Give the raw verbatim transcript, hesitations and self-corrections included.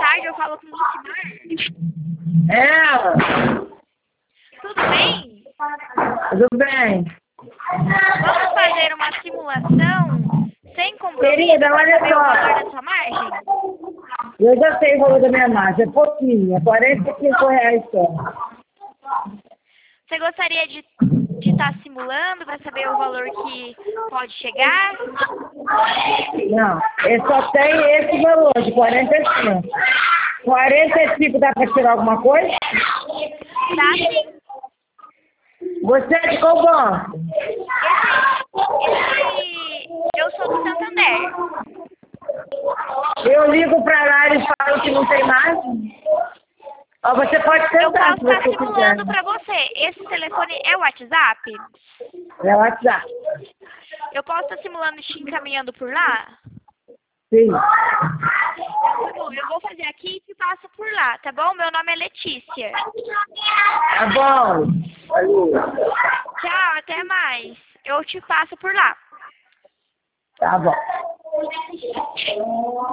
tarde, eu falo com o Lucimar. É, Tudo bem? tudo bem. Vamos fazer uma simulação sem compromisso Querida, para olha saber o valor da só. sua margem? Eu já sei o valor da minha margem, é pouquinho, é quarenta e cinco reais só. Você gostaria de de estar simulando para saber o valor que pode chegar? Não, eu só tenho esse valor de quarenta e cinco. quarenta e cinco dá para tirar alguma coisa? Dá sim. Você é de qual banco? Esse, esse, eu sou do Santander. Eu ligo para lá e eles falam que não tem mais. Ó, você pode Eu tentar posso se estar você quiser. simulando para você. Esse telefone é o WhatsApp? É o WhatsApp. Eu posso estar simulando e te encaminhando por lá? Sim. Então, tá bom. Eu vou fazer aqui e te passo por lá, tá bom? Meu nome é Letícia. Tá bom. Valeu. Tchau, até mais. Eu te passo por lá. Tá bom.